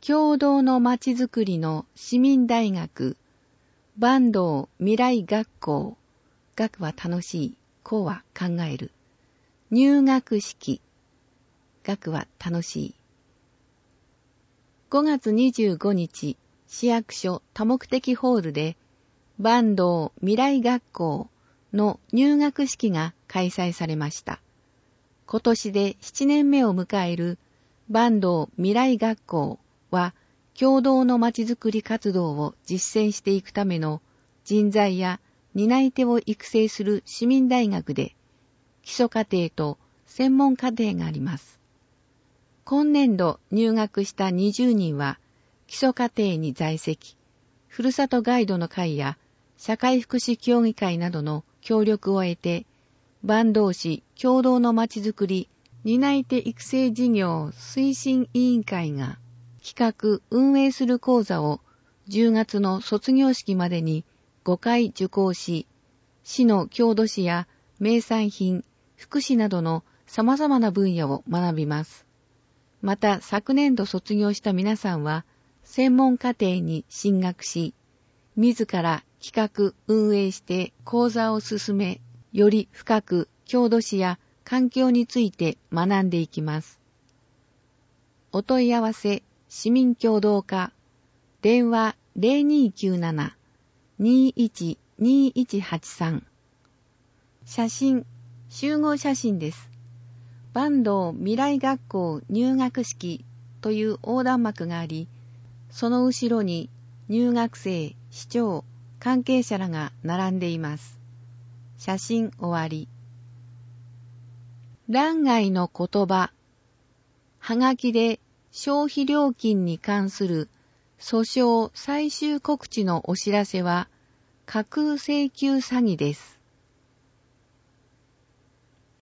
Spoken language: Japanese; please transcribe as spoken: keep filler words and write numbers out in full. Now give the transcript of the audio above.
共同のまちづくりの市民大学、坂東未来学校、学は楽しい、校は考える。入学式、学は楽しい。ごがつにじゅうごにち、市役所多目的ホールで、坂東未来学校の入学式が開催されました。今年でななねんめを迎える坂東未来学校は、共同のまちづくり活動を実践していくための人材や担い手を育成する市民大学で、基礎課程と専門課程があります。今年度入学したにじゅうにんは、基礎課程に在籍、ふるさとガイドの会や社会福祉協議会などの協力を得て、坂東市共同のまちづくり担い手育成事業推進委員会が企画運営する講座をじゅうがつの卒業式までにごかい受講し、市の郷土史や名産品、福祉などの様々な分野を学びます。また昨年度卒業した皆さんは専門課程に進学し、自ら企画運営して講座を進め、より深く郷土史や環境について学んでいきます。お問い合わせ市民協働課、電話 ゼロにーきゅうなな にーいち にーいちはちさん。写真、集合写真です。坂東未来学校入学式という横断幕があり、その後ろに入学生、市長、関係者らが並んでいます。写真終わり。欄外の言葉。はがきで消費料金に関する訴訟最終告知のお知らせは架空請求詐欺です。